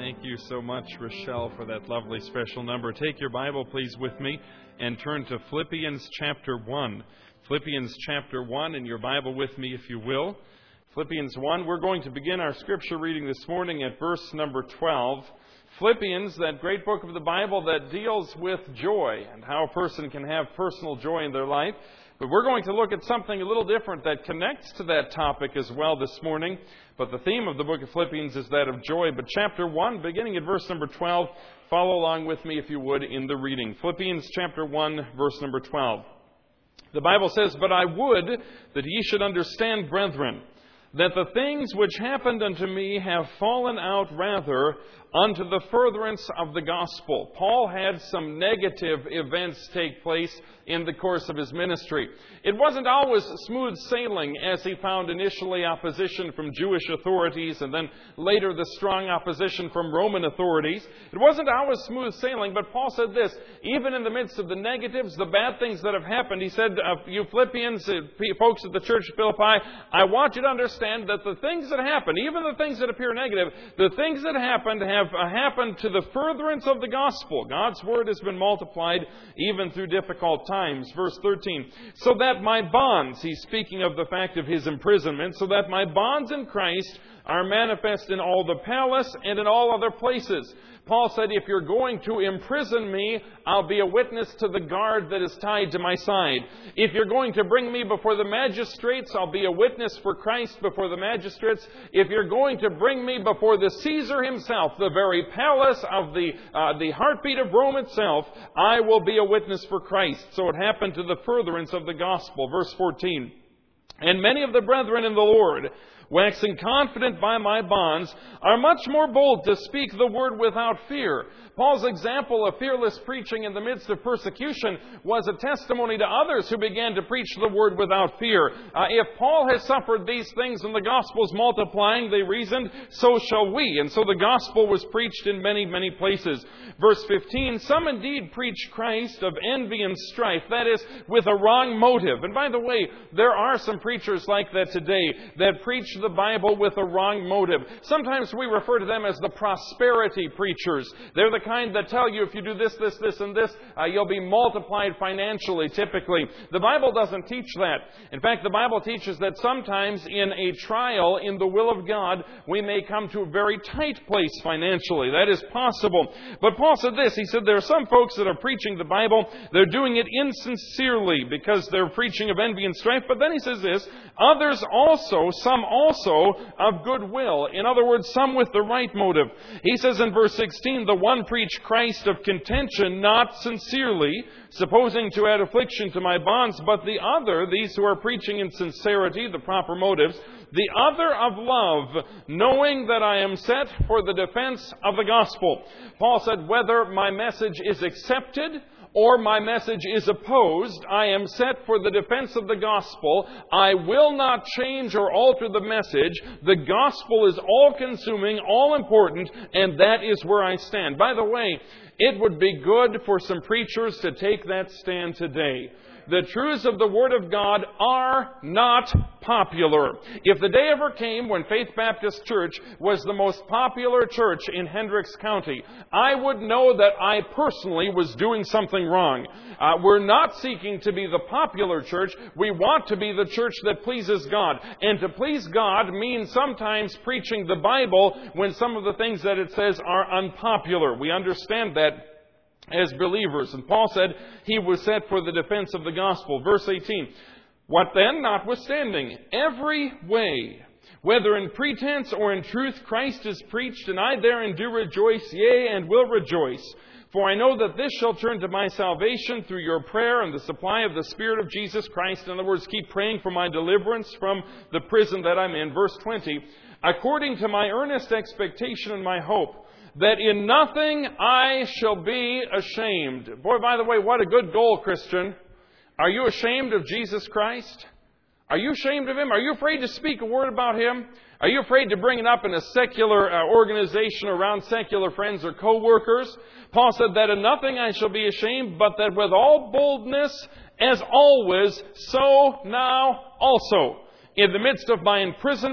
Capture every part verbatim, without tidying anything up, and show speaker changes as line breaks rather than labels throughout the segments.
Thank you so much, Rochelle, for that lovely special number. Take your Bible, please, with me and turn to Philippians chapter one. Philippians chapter one, in your Bible with me, if you will. Philippians one, we're going to begin our scripture reading this morning at verse number twelve. Philippians, that great book of the Bible that deals with joy and how a person can have personal joy in their life. But we're going to look at something a little different that connects to that topic as well this morning. But the theme of the book of Philippians is that of joy. But chapter one, beginning at verse number twelve, follow along with me, if you would, in the reading. Philippians chapter one, verse number twelve. The Bible says, "But I would that ye should understand, brethren, that the things which happened unto me have fallen out rather unto the furtherance of the gospel." Paul had some negative events take place in the course of his ministry. It wasn't always smooth sailing, as he found initially opposition from Jewish authorities and then later the strong opposition from Roman authorities. It wasn't always smooth sailing, but Paul said this, even in the midst of the negatives, the bad things that have happened, he said, uh, you Philippians, uh, folks at the church of Philippi, I want you to understand that the things that happen, even the things that appear negative, the things that happened have uh, happened to the furtherance of the gospel. God's word has been multiplied even through difficult times. Verse thirteen, "So that my bonds," he's speaking of the fact of his imprisonment, "so that my bonds in Christ are manifest in all the palace and in all other places." Paul said, if you're going to imprison me, I'll be a witness to the guard that is tied to my side. If you're going to bring me before the magistrates, I'll be a witness for Christ before the magistrates. If you're going to bring me before the Caesar himself, the very palace of the, uh, the heartbeat of Rome itself, I will be a witness for Christ. So it happened to the furtherance of the gospel. Verse fourteen, "And many of the brethren in the Lord, waxing confident by my bonds, are much more bold to speak the word without fear." Paul's example of fearless preaching in the midst of persecution was a testimony to others who began to preach the word without fear. Uh, if Paul has suffered these things and the gospel is multiplying, they reasoned, so shall we. And so the gospel was preached in many, many places. Verse fifteen, "Some indeed preach Christ of envy and strife," that is, with a wrong motive. And by the way, there are some preachers like that today that preach the Bible with a wrong motive. Sometimes we refer to them as the prosperity preachers. They're the kind that tell you if you do this, this, this, and this, uh, you'll be multiplied financially, typically. The Bible doesn't teach that. In fact, the Bible teaches that sometimes in a trial in the will of God, we may come to a very tight place financially. That is possible. But Paul said this. He said there are some folks that are preaching the Bible. They're doing it insincerely because they're preaching of envy and strife. But then he says this, "Others also, some also of goodwill." In other words, some with the right motive. He says in verse sixteen, "The one preach Christ of contention, not sincerely, supposing to add affliction to my bonds, but the other," these who are preaching in sincerity, the proper motives, "the other of love, knowing that I am set for the defense of the gospel." Paul said, whether my message is accepted or my message is opposed, I am set for the defense of the gospel. I will not change or alter the message. The gospel is all-consuming, all-important, and that is where I stand. By the way, it would be good for some preachers to take that stand today. The truths of the Word of God are not popular. If the day ever came when Faith Baptist Church was the most popular church in Hendricks County, I would know that I personally was doing something wrong. Uh, we're not seeking to be the popular church. We want to be the church that pleases God. And to please God means sometimes preaching the Bible when some of the things that it says are unpopular. We understand that as believers. And Paul said he was set for the defense of the gospel. Verse eighteen, "What then? Notwithstanding, every way, whether in pretense or in truth, Christ is preached, and I therein do rejoice, yea, and will rejoice. For I know that this shall turn to my salvation through your prayer and the supply of the Spirit of Jesus Christ." In other words, keep praying for my deliverance from the prison that I'm in. Verse twenty, "According to my earnest expectation and my hope, that in nothing I shall be ashamed." Boy, by the way, what a good goal, Christian. Are you ashamed of Jesus Christ? Are you ashamed of Him? Are you afraid to speak a word about Him? Are you afraid to bring it up in a secular uh, organization around secular friends or co-workers? Paul said that in nothing I shall be ashamed, but that with all boldness, as always, so now also. In the midst of my imprisonment,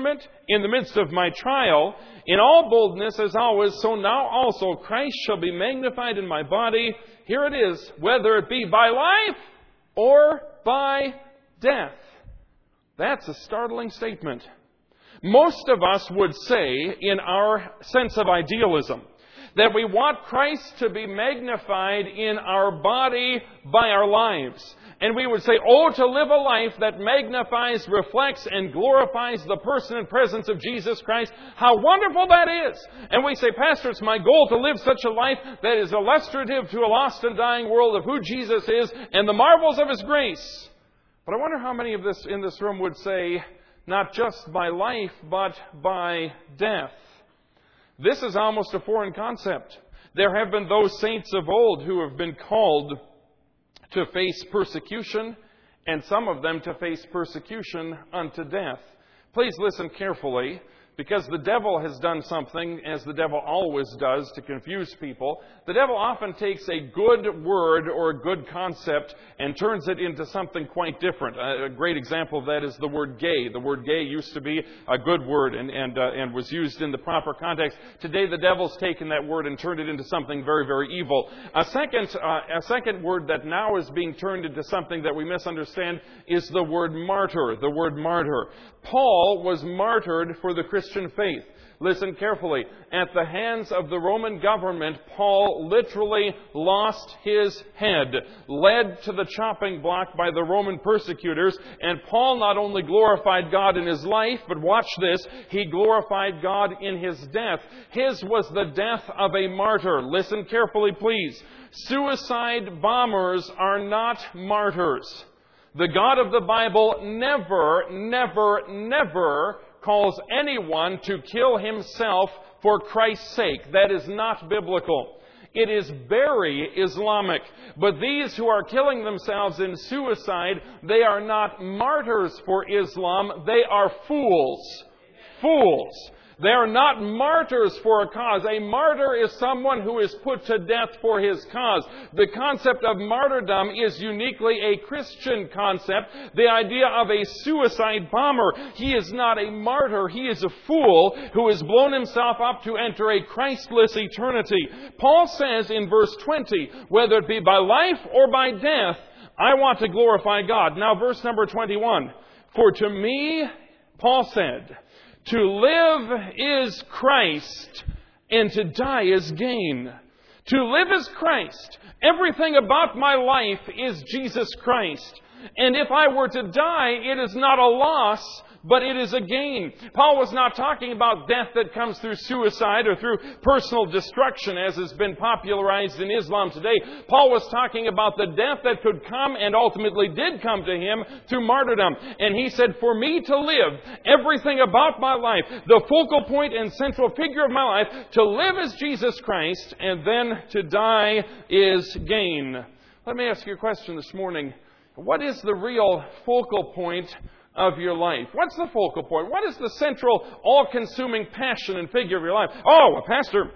in the midst of my trial, in all boldness as always, so now also Christ shall be magnified in my body. Here it is, whether it be by life or by death. That's a startling statement. Most of us would say, in our sense of idealism, that we want Christ to be magnified in our body by our lives. And we would say, oh, to live a life that magnifies, reflects, and glorifies the person and presence of Jesus Christ. How wonderful that is! And we say, Pastor, it's my goal to live such a life that is illustrative to a lost and dying world of who Jesus is and the marvels of His grace. But I wonder how many of this in this room would say, not just by life, but by death. This is almost a foreign concept. There have been those saints of old who have been called to face persecution, and some of them to face persecution unto death. Please listen carefully, because the devil has done something, as the devil always does, to confuse people. The devil often takes a good word or a good concept and turns it into something quite different. A great example of that is the word gay. The word gay used to be a good word and, and, uh, and was used in the proper context. Today the devil's taken that word and turned it into something very, very evil. A second, uh, a second word that now is being turned into something that we misunderstand is the word martyr. The word martyr. Paul was martyred for the Christian faith. Listen carefully. At the hands of the Roman government, Paul literally lost his head, led to the chopping block by the Roman persecutors. And Paul not only glorified God in his life, but watch this, he glorified God in his death. His was the death of a martyr. Listen carefully, please. Suicide bombers are not martyrs. The God of the Bible never, never, never calls anyone to kill himself for Christ's sake. That is not biblical. It is very Islamic. But these who are killing themselves in suicide, they are not martyrs for Islam. They are fools. Fools. They are not martyrs for a cause. A martyr is someone who is put to death for his cause. The concept of martyrdom is uniquely a Christian concept. The idea of a suicide bomber. He is not a martyr. He is a fool who has blown himself up to enter a Christless eternity. Paul says in verse twenty, whether it be by life or by death, I want to glorify God. Now verse number twenty-one. For to me, Paul said, to live is Christ, and to die is gain. To live is Christ. Everything about my life is Jesus Christ. And if I were to die, it is not a loss, but it is a gain. Paul was not talking about death that comes through suicide or through personal destruction, as has been popularized in Islam today. Paul was talking about the death that could come and ultimately did come to him through martyrdom. And he said, for me to live, everything about my life, the focal point and central figure of my life, to live is Jesus Christ, and then to die is gain. Let me ask you a question this morning. What is the real focal point of your life? What's the focal point? What is the central, all-consuming passion and figure of your life? Oh, well, Pastor,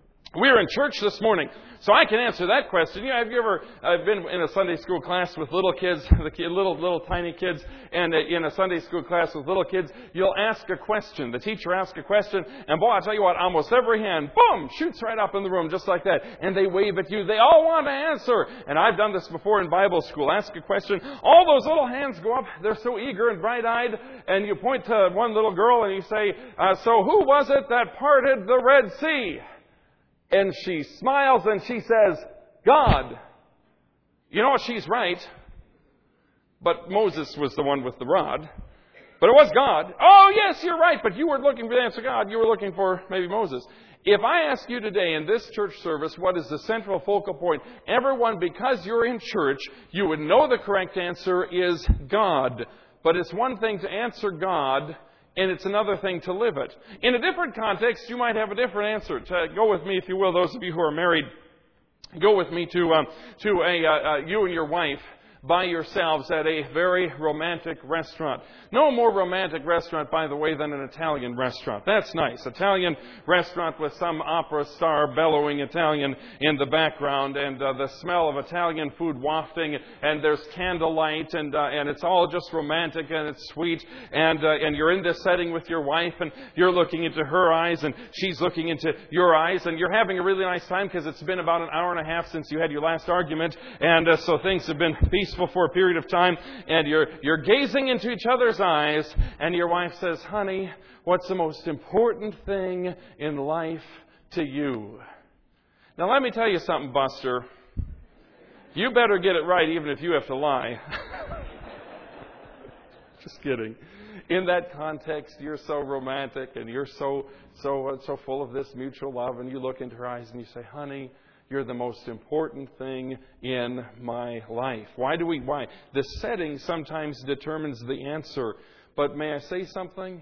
we were in church this morning, so I can answer that question. You know, have you ever uh, been in a Sunday school class with little kids, the kid, little little tiny kids, and uh, in a Sunday school class with little kids, you'll ask a question. The teacher asks a question, and boy, I tell you what, almost every hand, boom, shoots right up in the room just like that, and they wave at you. They all want to answer. And I've done this before in Bible school. Ask a question, all those little hands go up. They're so eager and bright-eyed, and you point to one little girl and you say, uh, so who was it that parted the Red Sea? And she smiles and she says, God. You know, she's right. But Moses was the one with the rod. But it was God. Oh, yes, you're right. But you weren't looking for the answer God. You were looking for maybe Moses. If I ask you today in this church service what is the central focal point, everyone, because you're in church, you would know the correct answer is God. But it's one thing to answer God, and it's another thing to live it. In a different context, you might have a different answer. To go with me, if you will, those of you who are married, go with me to um, to a uh, uh, you and your wife. by yourselves at a very romantic restaurant. No more romantic restaurant, by the way, than an Italian restaurant. That's nice. Italian restaurant with some opera star bellowing Italian in the background, and uh, the smell of Italian food wafting, and there's candlelight, and uh, and it's all just romantic and it's sweet, and uh, and you're in this setting with your wife, and you're looking into her eyes, and she's looking into your eyes, and you're having a really nice time because it's been about an hour and a half since you had your last argument, and uh, so things have been peaceful for a period of time, and you're you're gazing into each other's eyes, and your wife says, "Honey, what's the most important thing in life to you?" Now let me tell you something, Buster. You better get it right even if you have to lie. Just kidding. In that context, you're so romantic and you're so so uh, so full of this mutual love, and you look into her eyes and you say, "Honey, you're the most important thing in my life." Why do we, why? The setting sometimes determines the answer. But may I say something?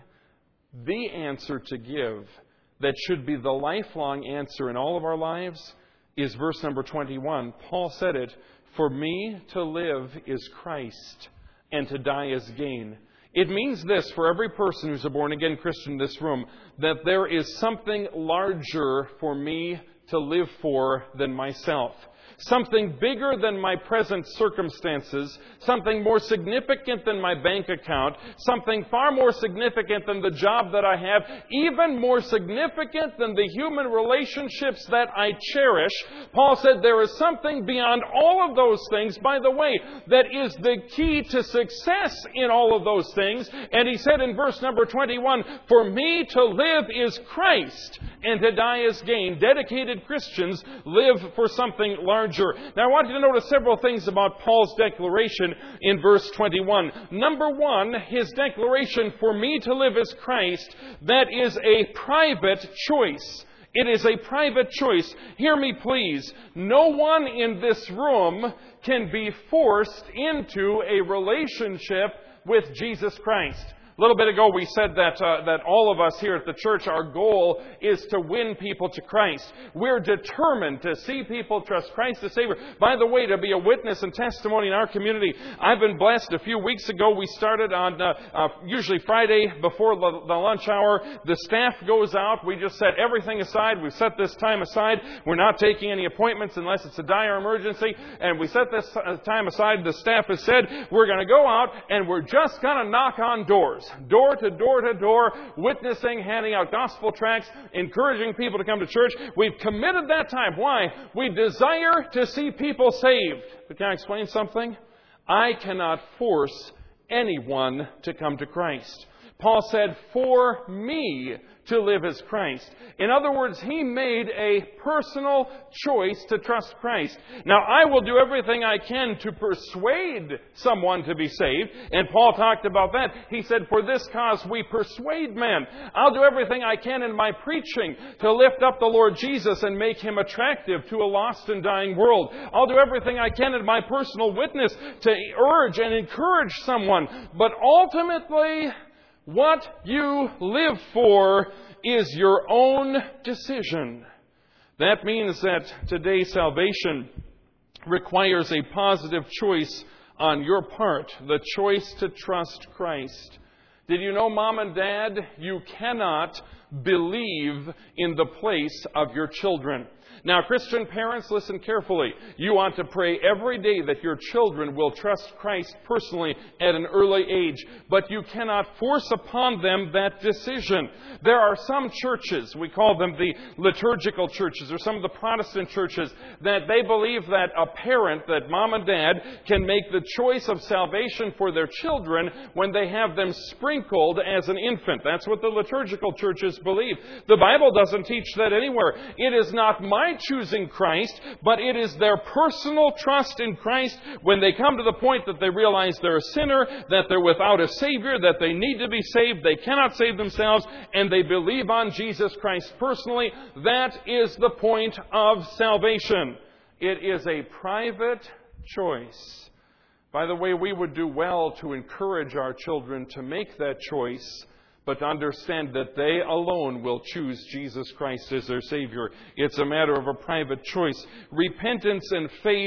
The answer to give that should be the lifelong answer in all of our lives is verse number twenty-one. Paul said it, "For me to live is Christ, and to die is gain." It means this for every person who's a born-again Christian in this room, that there is something larger for me to live for than myself. Something bigger than my present circumstances, something more significant than my bank account, something far more significant than the job that I have, even more significant than the human relationships that I cherish. Paul said there is something beyond all of those things, by the way, that is the key to success in all of those things. And he said in verse number twenty-one, "For me to live is Christ, and to die is gain." Dedicated Christians live for something larger. Now I want you to notice several things about Paul's declaration in verse twenty-one. Number one, his declaration, "For me to live is Christ," that is a private choice. It is a private choice. Hear me please. No one in this room can be forced into a relationship with Jesus Christ. A little bit ago we said that uh, that all of us here at the church, our goal is to win people to Christ. We're determined to see people trust Christ as Savior. By the way, to be a witness and testimony in our community, I've been blessed. A few weeks ago we started on uh, uh, usually Friday before the, the lunch hour. The staff goes out. We just set everything aside. We've set this time aside. We're not taking any appointments unless it's a dire emergency. And we set this time aside. The staff has said we're going to go out and we're just going to knock on doors. Door to door to door, witnessing, handing out gospel tracts, encouraging people to come to church. We've committed that time. Why? We desire to see people saved. But can I explain something? I cannot force anyone to come to Christ. Paul said, "For me to live as Christ." In other words, he made a personal choice to trust Christ. Now, I will do everything I can to persuade someone to be saved. And Paul talked about that. He said, "For this cause we persuade men." I'll do everything I can in my preaching to lift up the Lord Jesus and make Him attractive to a lost and dying world. I'll do everything I can in my personal witness to urge and encourage someone. But ultimately, what you live for is your own decision. That means that today's salvation requires a positive choice on your part, the choice to trust Christ. Did you know, Mom and Dad, you cannot believe in the place of your children. Now, Christian parents, listen carefully. You ought to pray every day that your children will trust Christ personally at an early age. But you cannot force upon them that decision. There are some churches, we call them the liturgical churches, or some of the Protestant churches, that they believe that a parent, that mom and dad, can make the choice of salvation for their children when they have them sprinkled as an infant. That's what the liturgical churches believe. The Bible doesn't teach that anywhere. It is not my choosing Christ, but it is their personal trust in Christ when they come to the point that they realize they're a sinner, that they're without a Savior, that they need to be saved, they cannot save themselves, and they believe on Jesus Christ personally. That is the point of salvation. It is a private choice. By the way, we would do well to encourage our children to make that choice, but to understand that they alone will choose Jesus Christ as their Savior. It's a matter of a private choice. Repentance and faith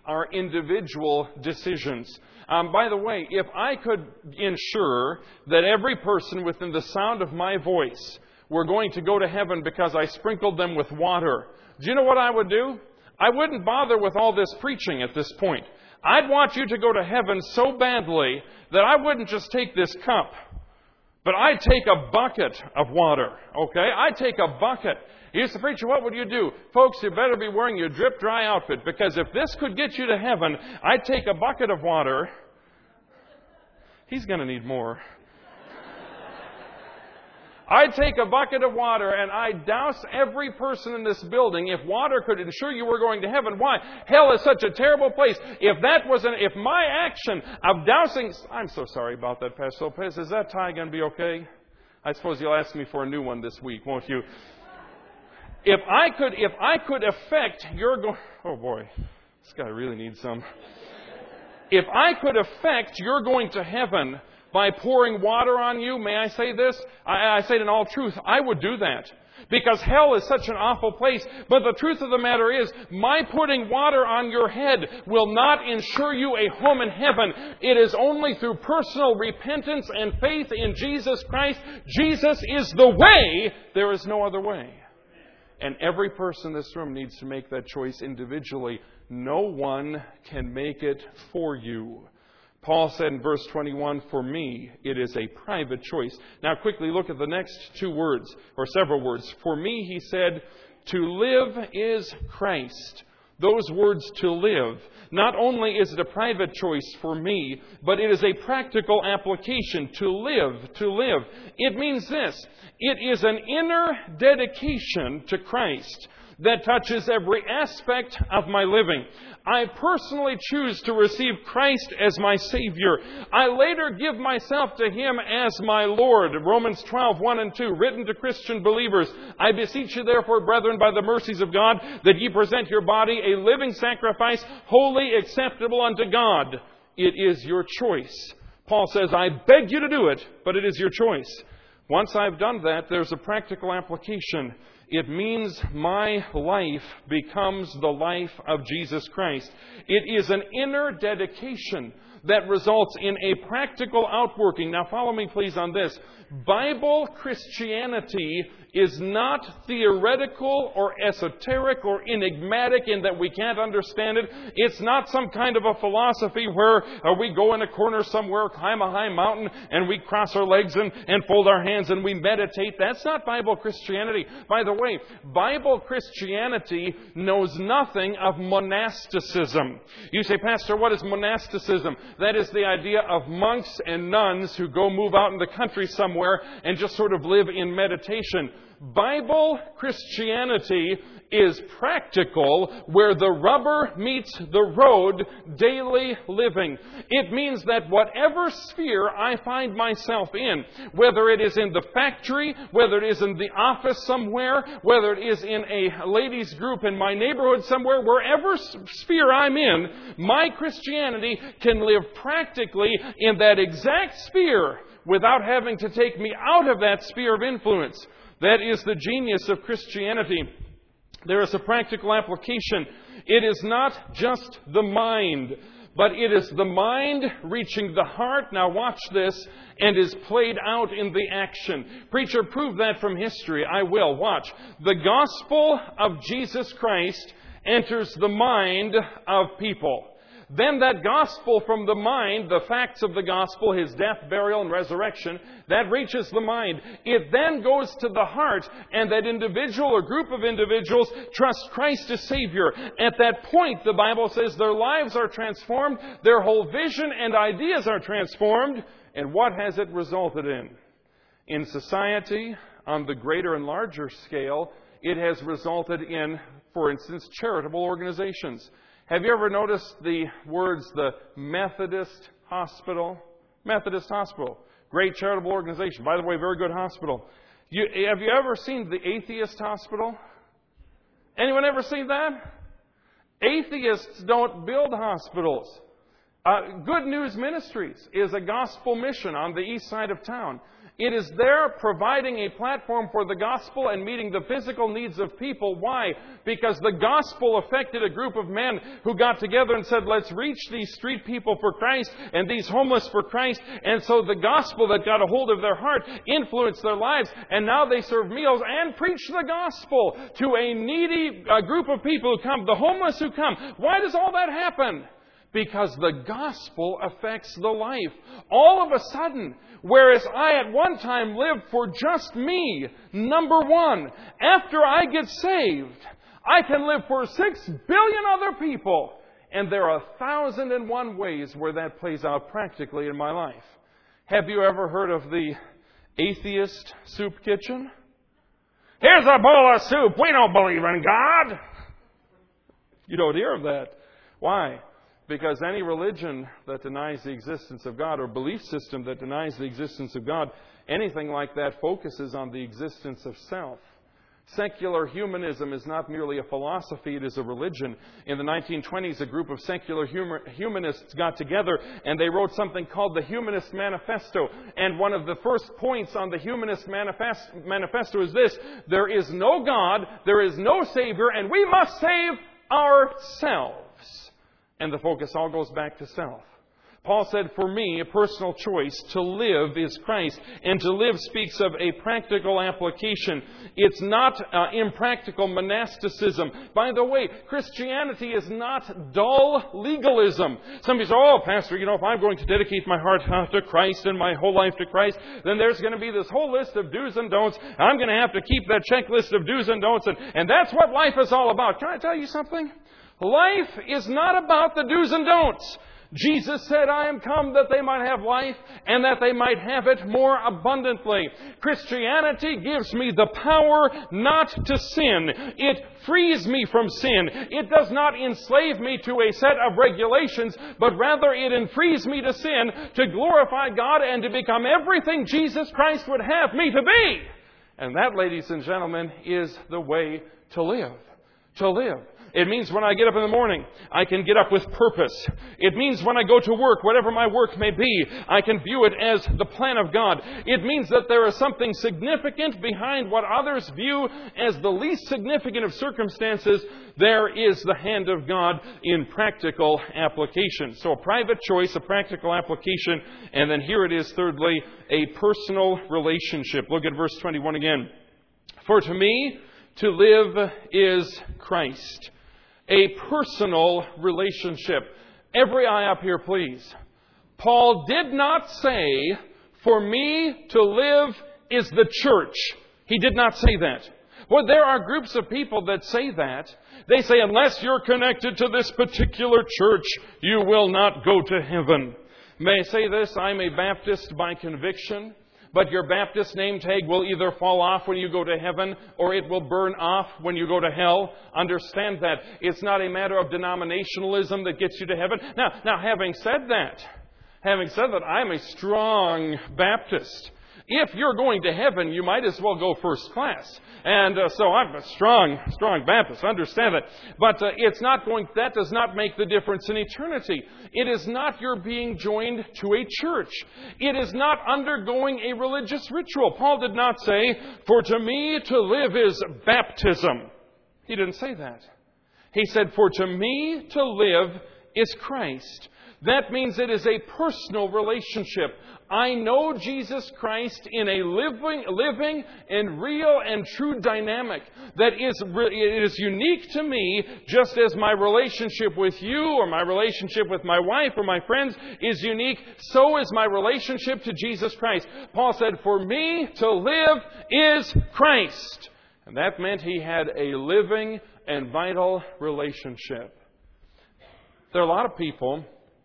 our individual decisions. Um, by the way, if I could ensure that every person within the sound of my voice were going to go to heaven because I sprinkled them with water, do you know what I would do? I wouldn't bother with all this preaching at this point. I'd want you to go to heaven so badly that I wouldn't just take this cup, but I'd take a bucket of water, okay? I'd take a bucket. He used to preach, what would you do? Folks, you better be wearing your drip dry outfit, because if this could get you to heaven, I'd take a bucket of water. He's going to need more. I'd take a bucket of water and I'd douse every person in this building. If water could ensure you were going to heaven, why? Hell is such a terrible place. If that was an, if my action of dousing, I'm so sorry about that, Pastor Lopez. Is that tie going to be okay? I suppose you'll ask me for a new one this week, won't you? If I could, if I could affect your go, oh boy, this guy really needs some. If I could affect your going to heaven by pouring water on you, may I say this? I, I say it in all truth, I would do that. Because hell is such an awful place. But the truth of the matter is, my putting water on your head will not ensure you a home in heaven. It is only through personal repentance and faith in Jesus Christ. Jesus is the way. There is no other way. And every person in this room needs to make that choice individually. No one can make it for you. Paul said in verse twenty-one, for me, it is a private choice. Now quickly look at the next two words, or several words. For me, he said, to live is Christ. Those words, to live. Not only is it a private choice for me, but it is a practical application. To live, to live. It means this. It is an inner dedication to Christ that touches every aspect of my living. I personally choose to receive Christ as my Savior. I later give myself to Him as my Lord. Romans twelve, one and two, written to Christian believers. I beseech you therefore, brethren, by the mercies of God, that ye present your body a living sacrifice, wholly acceptable unto God. It is your choice. Paul says, I beg you to do it, but it is your choice. Once I've done that, there's a practical application. It means my life becomes the life of Jesus Christ. It is an inner dedication that results in a practical outworking. Now follow me please on this. Bible Christianity is not theoretical or esoteric or enigmatic in that we can't understand it. It's not some kind of a philosophy where uh, we go in a corner somewhere, climb a high mountain, and we cross our legs and, and fold our hands and we meditate. That's not Bible Christianity. By the way, Bible Christianity knows nothing of monasticism. You say, Pastor, what is monasticism? That is the idea of monks and nuns who go move out in the country somewhere and just sort of live in meditation. Bible Christianity is practical, where the rubber meets the road, daily living. It means that whatever sphere I find myself in, whether it is in the factory, whether it is in the office somewhere, whether it is in a ladies' group in my neighborhood somewhere, wherever sphere I'm in, my Christianity can live practically in that exact sphere without having to take me out of that sphere of influence. That is the genius of Christianity. There is a practical application. It is not just the mind, but it is the mind reaching the heart. Now watch this, and is played out in the action. Preacher, prove that from history. I will. Watch. The gospel of Jesus Christ enters the mind of people. Then that gospel from the mind, the facts of the gospel, His death, burial, and resurrection, that reaches the mind. It then goes to the heart, and that individual or group of individuals trust Christ as Savior. At that point, the Bible says their lives are transformed, their whole vision and ideas are transformed. And what has it resulted in? In society, on the greater and larger scale, it has resulted in, for instance, charitable organizations. Have you ever noticed the words, the Methodist Hospital? Methodist Hospital. Great charitable organization. By the way, very good hospital. You, have you ever seen the Atheist Hospital? Anyone ever seen that? Atheists don't build hospitals. Uh, Good News Ministries is a gospel mission on the east side of town. It is there providing a platform for the gospel and meeting the physical needs of people. Why? Because the gospel affected a group of men who got together and said, let's reach these street people for Christ and these homeless for Christ. And so the gospel that got a hold of their heart influenced their lives. And now they serve meals and preach the gospel to a needy uh, group of people who come, the homeless who come. Why does all that happen? Because the gospel affects the life. All of a sudden, whereas I at one time lived for just me, number one, after I get saved, I can live for six billion other people. And there are a thousand and one ways where that plays out practically in my life. Have you ever heard of the atheist soup kitchen? Here's a bowl of soup. We don't believe in God. You don't hear of that. Why? Because any religion that denies the existence of God, or belief system that denies the existence of God, anything like that focuses on the existence of self. Secular humanism is not merely a philosophy, it is a religion. In the nineteen twenties, a group of secular humor, humanists got together and they wrote something called the Humanist Manifesto. And one of the first points on the Humanist Manifest, Manifesto is this: there is no God, there is no Savior, and we must save ourselves. And the focus all goes back to self. Paul said, for me, a personal choice to live is Christ. And to live speaks of a practical application. It's not uh, impractical monasticism. By the way, Christianity is not dull legalism. Some people say, oh, Pastor, you know, if I'm going to dedicate my heart to Christ and my whole life to Christ, then there's going to be this whole list of do's and don'ts. I'm going to have to keep that checklist of do's and don'ts. And, and that's what life is all about. Can I tell you something? Life is not about the do's and don'ts. Jesus said, I am come that they might have life and that they might have it more abundantly. Christianity gives me the power not to sin. It frees me from sin. It does not enslave me to a set of regulations, but rather it frees me to sin, to glorify God and to become everything Jesus Christ would have me to be. And that, ladies and gentlemen, is the way to live. To live. It means when I get up in the morning, I can get up with purpose. It means when I go to work, whatever my work may be, I can view it as the plan of God. It means that there is something significant behind what others view as the least significant of circumstances. There is the hand of God in practical application. So a private choice, a practical application, and then here it is, thirdly, a personal relationship. Look at verse twenty-one again. For to me, to live is Christ. A personal relationship. Every eye up here, please. Paul did not say, for me to live is the church. He did not say that. Well, there are groups of people that say that. They say, unless you're connected to this particular church, you will not go to heaven. May I say this? I'm a Baptist by conviction. But your Baptist name tag will either fall off when you go to heaven or it will burn off when you go to hell. Understand that. It's not a matter of denominationalism that gets you to heaven. Now, now having said that, having said that, I'm a strong Baptist. If you're going to heaven, you might as well go first class. And uh, so I'm a strong, strong Baptist. Understand that. But uh, it's not going, that does not make the difference in eternity. It is not your being joined to a church. It is not undergoing a religious ritual. Paul did not say, for to me to live is baptism. He didn't say that. He said, for to me to live is Christ. That means it is a personal relationship. I know Jesus Christ in a living, living and real and true dynamic that is, it is unique to me, just as my relationship with you or my relationship with my wife or my friends is unique. So is my relationship to Jesus Christ. Paul said, for me to live is Christ. And that meant he had a living and vital relationship. There are a lot of people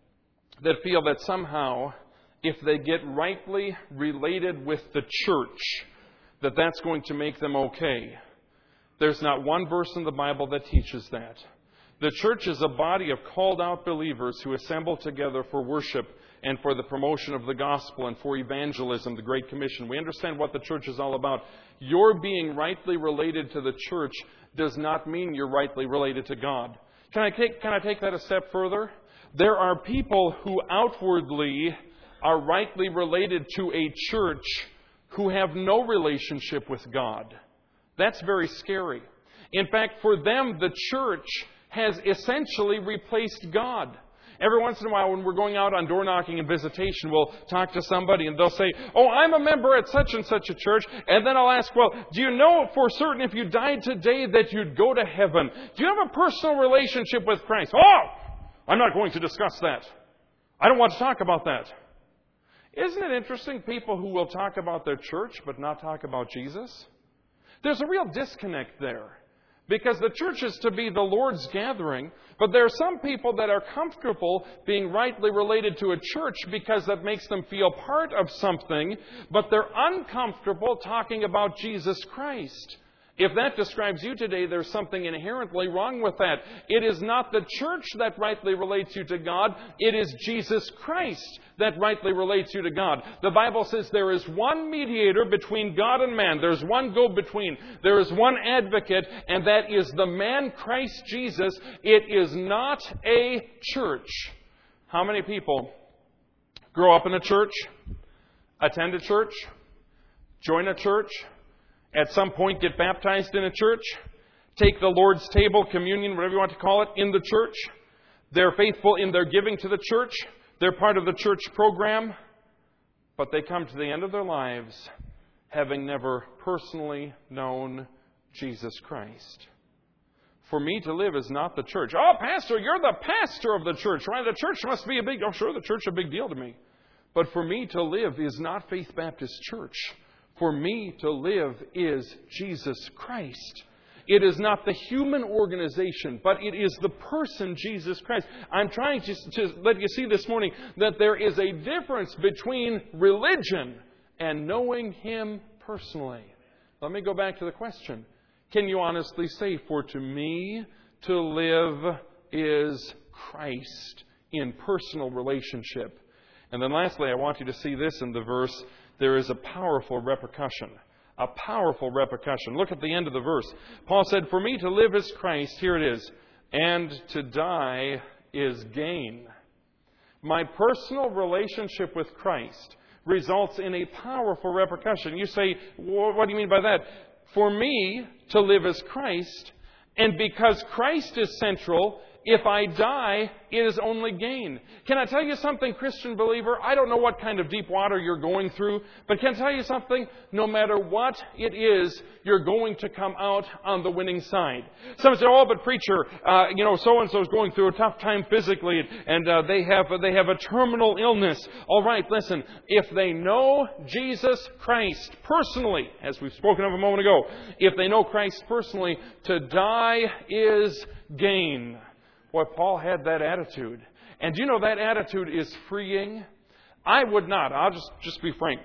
that feel that somehow, if they get rightly related with the church, that that's going to make them okay. There's not one verse in the Bible that teaches that. The church is a body of called out believers who assemble together for worship and for the promotion of the gospel and for evangelism, the Great Commission. We understand what the church is all about. Your being rightly related to the church does not mean you're rightly related to God. Can I take, can I take that a step further? There are people who outwardly are rightly related to a church who have no relationship with God. That's very scary. In fact, for them, the church has essentially replaced God. Every once in a while when we're going out on door knocking and visitation, we'll talk to somebody and they'll say, oh, I'm a member at such and such a church. And then I'll ask, well, do you know for certain if you died today that you'd go to heaven? Do you have a personal relationship with Christ? Oh, I'm not going to discuss that. I don't want to talk about that. Isn't it interesting, people who will talk about their church but not talk about Jesus? There's a real disconnect there. Because the church is to be the Lord's gathering, but there are some people that are comfortable being rightly related to a church because that makes them feel part of something, but they're uncomfortable talking about Jesus Christ. If that describes you today, there's something inherently wrong with that. It is not the church that rightly relates you to God. It is Jesus Christ that rightly relates you to God. The Bible says there is one mediator between God and man. There's one go-between. There is one advocate, and that is the man Christ Jesus. It is not a church. How many people grow up in a church, attend a church, join a church, at some point get baptized in a church, take the Lord's table, communion, whatever you want to call it, in the church. They're faithful in their giving to the church. They're part of the church program. But they come to the end of their lives having never personally known Jesus Christ. For me to live is not the church. Oh, pastor, you're the pastor of the church, right? The church must be a big... Oh, sure, the church is a big deal to me. But for me to live is not Faith Baptist Church. For me to live is Jesus Christ. It is not the human organization, but it is the person Jesus Christ. I'm trying to, to let you see this morning that there is a difference between religion and knowing Him personally. Let me go back to the question. Can you honestly say, for to me to live is Christ in personal relationship? And then lastly, I want you to see this in the verse. There is a powerful repercussion. A powerful repercussion. Look at the end of the verse. Paul said, for me to live is Christ, here it is, and to die is gain. My personal relationship with Christ results in a powerful repercussion. You say, what do you mean by that? For me to live is Christ, and because Christ is central, if I die, it is only gain. Can I tell you something, Christian believer? I don't know what kind of deep water you're going through, but can I tell you something? No matter what it is, you're going to come out on the winning side. Some say, oh, but preacher, uh, you know, so-and-so is going through a tough time physically, and uh, they have they have a terminal illness. All right, listen, if they know Jesus Christ personally, as we've spoken of a moment ago, if they know Christ personally, to die is gain. Boy, Paul had that attitude. And do you know that attitude is freeing? I would not. I'll just, just be frank.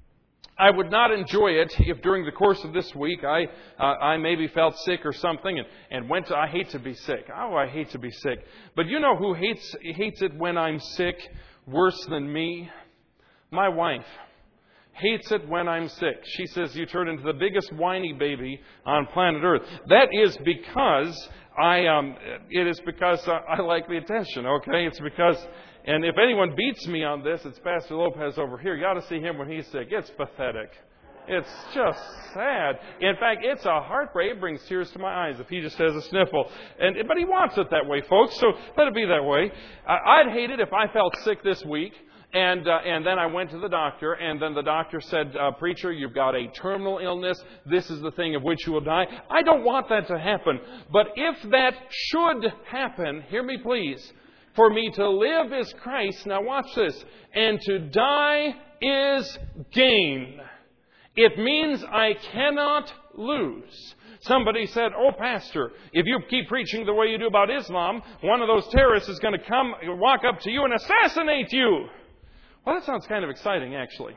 I would not enjoy it if during the course of this week I uh, I maybe felt sick or something and, and went to, I hate to be sick. Oh, I hate to be sick. But you know who hates hates it when I'm sick worse than me? My wife hates it when I'm sick. She says you turn into the biggest whiny baby on planet Earth. That is because I um it is because uh, I like the attention, okay? It's because, and if anyone beats me on this, it's Pastor Lopez over here. You ought to see him when he's sick. It's pathetic. It's just sad. In fact, it's a heartbreak. It brings tears to my eyes if he just has a sniffle. And but he wants it that way, folks, so let it be that way. Uh, I'd hate it if I felt sick this week. And uh, and then I went to the doctor, and then the doctor said, uh, preacher, you've got a terminal illness. This is the thing of which you will die. I don't want that to happen. But if that should happen, hear me please, for me to live is Christ. Now watch this. And to die is gain. It means I cannot lose. Somebody said, oh, pastor, if you keep preaching the way you do about Islam, one of those terrorists is going to come, walk up to you and assassinate you. Well, that sounds kind of exciting, actually.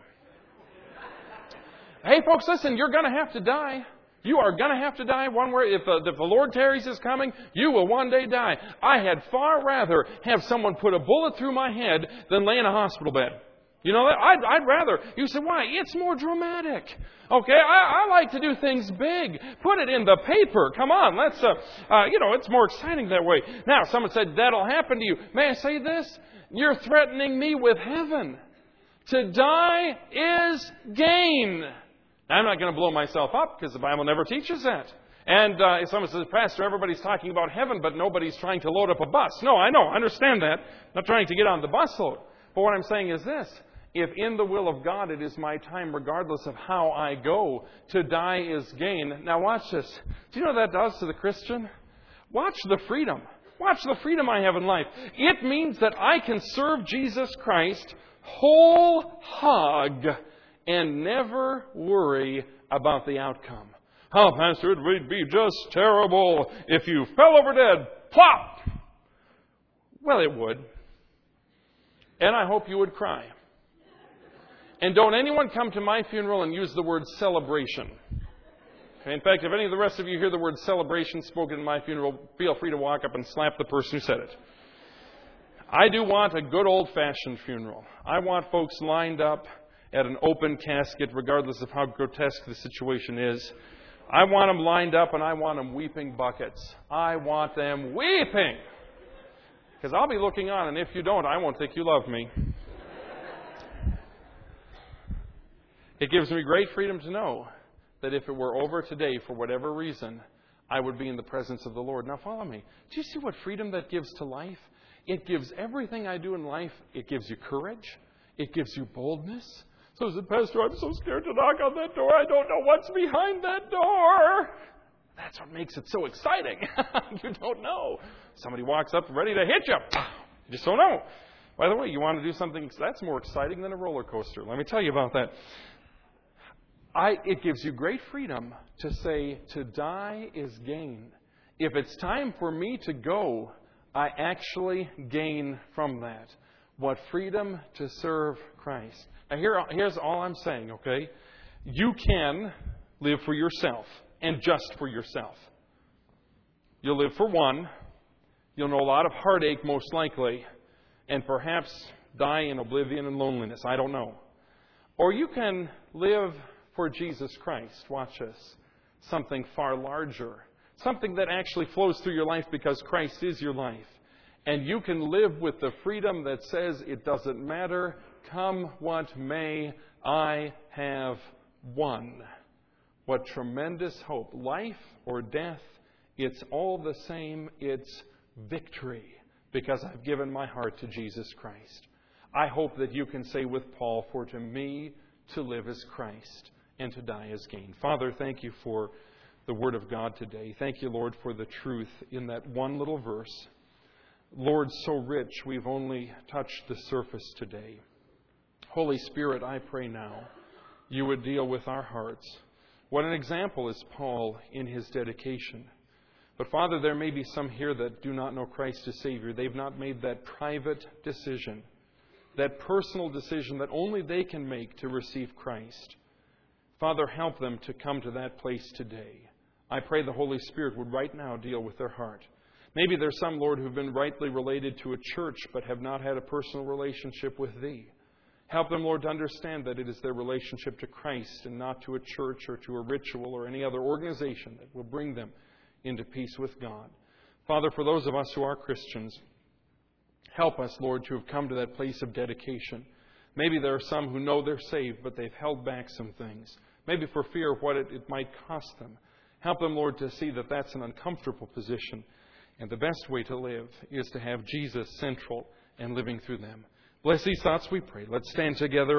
Hey, folks, listen, you're going to have to die. You are going to have to die one way. If, uh, if the Lord tarries is coming, you will one day die. I had far rather have someone put a bullet through my head than lay in a hospital bed. You know, I'd, I'd rather. You say, why? It's more dramatic. Okay, I, I like to do things big. Put it in the paper. Come on, let's, uh, uh, you know, it's more exciting that way. Now, someone said, that'll happen to you. May I say this? You're threatening me with heaven. To die is gain. I'm not going to blow myself up because the Bible never teaches that. And uh, if someone says, Pastor, everybody's talking about heaven, but nobody's trying to load up a bus. No, I know. I understand that. I'm not trying to get on the bus load. But what I'm saying is this. If in the will of God it is my time, regardless of how I go, to die is gain. Now watch this. Do you know what that does to the Christian? Watch the freedom. Watch the freedom I have in life. It means that I can serve Jesus Christ whole hog and never worry about the outcome. Oh, Pastor, it would be just terrible if you fell over dead. Plop! Well, it would. And I hope you would cry. And don't anyone come to my funeral and use the word celebration. In fact, if any of the rest of you hear the word celebration spoken in my funeral, feel free to walk up and slap the person who said it. I do want a good old-fashioned funeral. I want folks lined up at an open casket, regardless of how grotesque the situation is. I want them lined up, and I want them weeping buckets. I want them weeping. Because I'll be looking on, and if you don't, I won't think you love me. It gives me great freedom to know that if it were over today, for whatever reason, I would be in the presence of the Lord. Now follow me. Do you see what freedom that gives to life? It gives everything I do in life. It gives you courage. It gives you boldness. So I said, Pastor, I'm so scared to knock on that door. I don't know what's behind that door. That's what makes it so exciting. You don't know. Somebody walks up ready to hit you. You just don't know. By the way, you want to do something that's more exciting than a roller coaster. Let me tell you about that. I, it gives you great freedom to say, to die is gain. If it's time for me to go, I actually gain from that. What freedom to serve Christ. Now here, here's all I'm saying, okay? You can live for yourself and just for yourself. You'll live for one. You'll know a lot of heartache most likely. And perhaps die in oblivion and loneliness. I don't know. Or you can live for Jesus Christ. Watch this. Something far larger. Something that actually flows through your life because Christ is your life. And you can live with the freedom that says it doesn't matter. Come what may, I have won. What tremendous hope. Life or death, it's all the same. It's victory because I've given my heart to Jesus Christ. I hope that you can say with Paul, for to me to live is Christ and to die is gain. Father, thank you for the Word of God today. Thank you, Lord, for the truth in that one little verse. Lord, so rich, we've only touched the surface today. Holy Spirit, I pray now you would deal with our hearts. What an example is Paul in his dedication. But Father, there may be some here that do not know Christ as Savior. They've not made that private decision, that personal decision that only they can make to receive Christ. Father, help them to come to that place today. I pray the Holy Spirit would right now deal with their heart. Maybe there's some, Lord, who've been rightly related to a church but have not had a personal relationship with Thee. Help them, Lord, to understand that it is their relationship to Christ and not to a church or to a ritual or any other organization that will bring them into peace with God. Father, for those of us who are Christians, help us, Lord, to have come to that place of dedication. Maybe there are some who know they're saved, but they've held back some things. Maybe for fear of what it, it might cost them. Help them, Lord, to see that that's an uncomfortable position. And the best way to live is to have Jesus central and living through them. Bless these thoughts, we pray. Let's stand together.